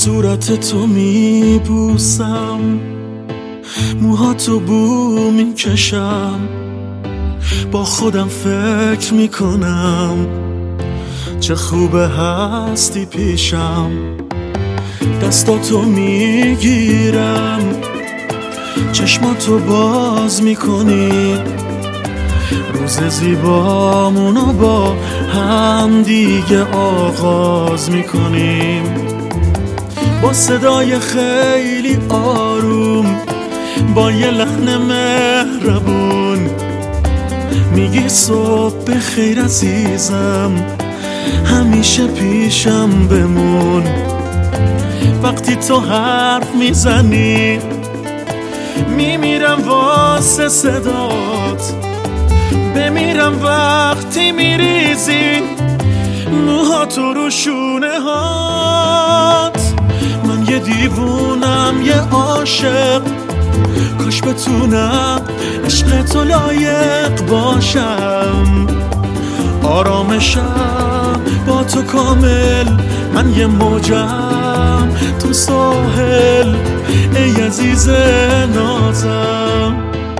صورت تو میبوسم، موهاتو بو میکشم، با خودم فکر میکنم چه خوبه هستی پیشم. دستاتو میگیرم، چشماتو باز میکنی، روز زیبامونو با هم دیگه آغاز میکنیم. با صدای خیلی آروم، با یه لحن مهربون، میگی صبح بخیر عزیزم، همیشه پیشم بمون. وقتی تو حرف میزنی میمیرم واسه صدات، بمیرم وقتی میریزی موهاتو رو شونه هات. من یه دیوونم، یه عاشق، کاش بتونم عشق تو لایق باشم. آرامشم با تو کامل، من یه موجم تو ساحل، ای عزیز نازم.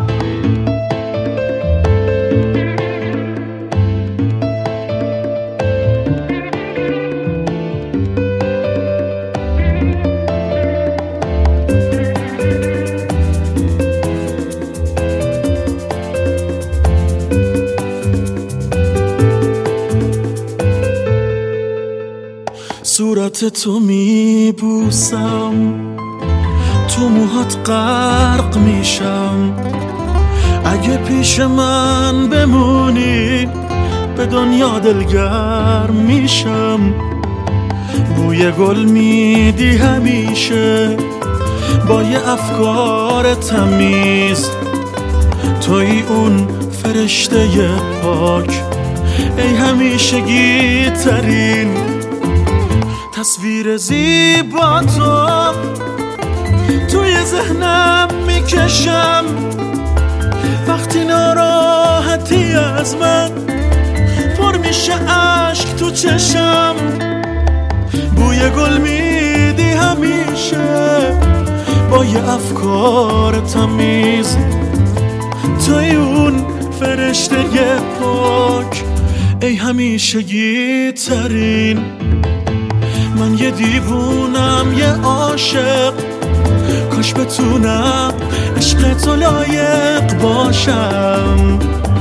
صورت تو میبوسم، تو موهات غرق میشم. اگه پیش من بمونی به دنیا دلگرم میشم. بوی گل میدی همیشه با یه افکار تمیز، توی اون فرشته پاک، ای همیشگی ترین تصویر زیبا تو توی ذهنم میکشم. وقتی ناراحتی از من پر میشه عشق تو چشم. بوی گل میدی همیشه با یه افکار تمیز، توی اون فرشته پاک، ای همیشگی ترین. من یه دیوونم، یه عاشق، کاش بتونم عشق تو لایق باشم.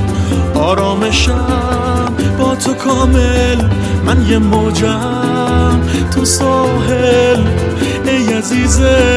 آرامشم با تو کامل، من یه موجم تو ساحل، ای عزیز